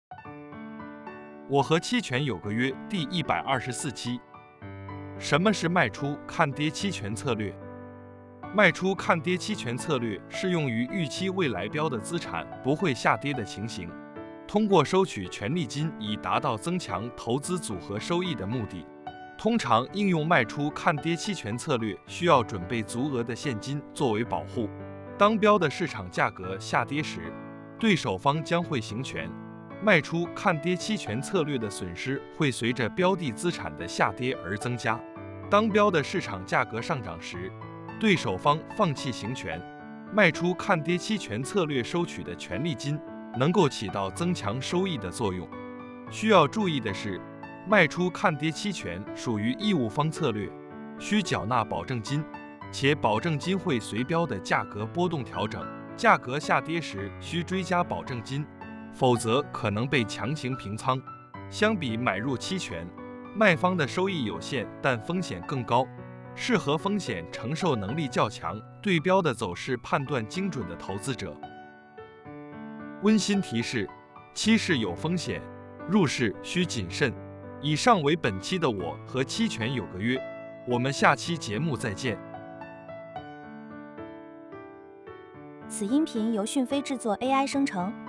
我和期权有个约第124期。什么是卖出看跌期权策略？卖出看跌期权策略适用于预期未来标的资产不会下跌的情形，通过收取权利金以达到增强投资组合收益的目的。通常应用卖出看跌期权策略需要准备足额的现金作为保护。当标的市场价格下跌时，对手方将会行权。卖出看跌期权策略的损失会随着标的资产的下跌而增加。当标的市场价格上涨时，对手方放弃行权。卖出看跌期权策略收取的权利金能够起到增强收益的作用。需要注意的是，卖出看跌期权属于义务方策略，需缴纳保证金，且保证金会随标的价格波动调整。价格下跌时需追加保证金，否则可能被强行平仓。相比买入期权，卖方的收益有限，但风险更高，适合风险承受能力较强、对标的走势判断精准的投资者。温馨提示：期市有风险，入市需谨慎。以上为本期的我和期权有个约，我们下期节目再见。 此音频由讯飞制作 AI 生成，